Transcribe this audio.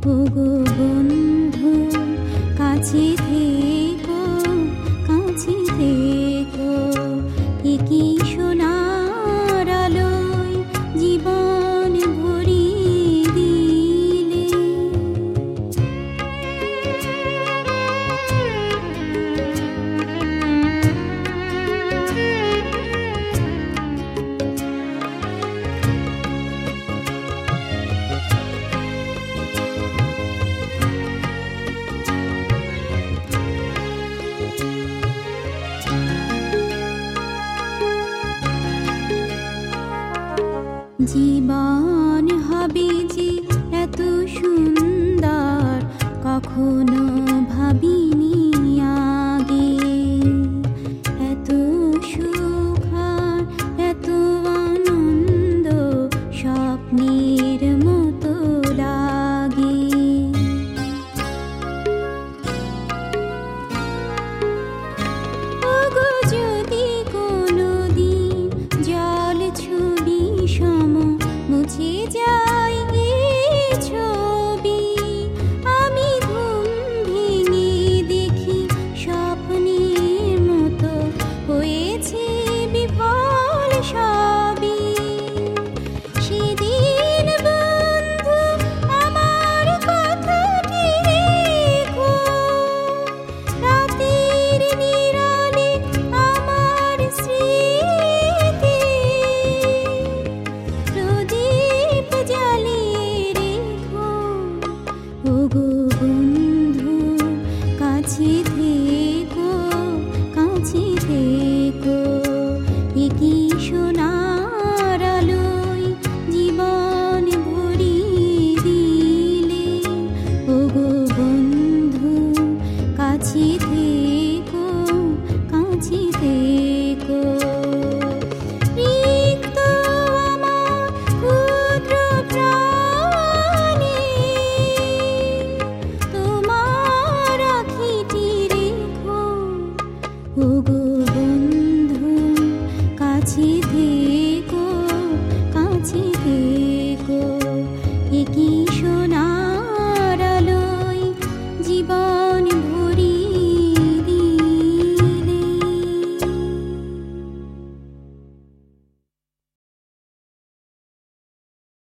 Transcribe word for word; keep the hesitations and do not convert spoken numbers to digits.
ওগো বন্ধু কাছে থেকো, কাছে থেকো, একই সোনার আলোয় জীবন ভরিয়ে দিলে। জীবন হবে যে এত সুন্দর কখনো ভাবিনি আগে, এত সুখ আর এত আনন্দ স্বপ্নের মতো লাগে। ওগো যদি কোনোদিন জল ছবি সম মুছে যায় এই ছবি, আমি ঘুম ভেঙে দেখি স্বপ্নের মতো হয়েছে বিফল সবই। সেদিন বন্ধু আমার কথাটি রেখো, রাতের নিরালে আমার স্মৃতি প্রদীপ জ্বালিয়ে রেখো। ওগো বন্ধু কাছে থেকো, কাছে থেকো, একই সোনার আলোয় জীবন ভরিয়ে দিলে। ওগো বন্ধু কাছে থেকো, কাছে থেকো, রিক্ত আমার ক্ষুদ্র প্রাণে তোমার আখিটি রেখো। ওগো বন্ধু কাছে থেকো, কাছে থেকো, একই সোনা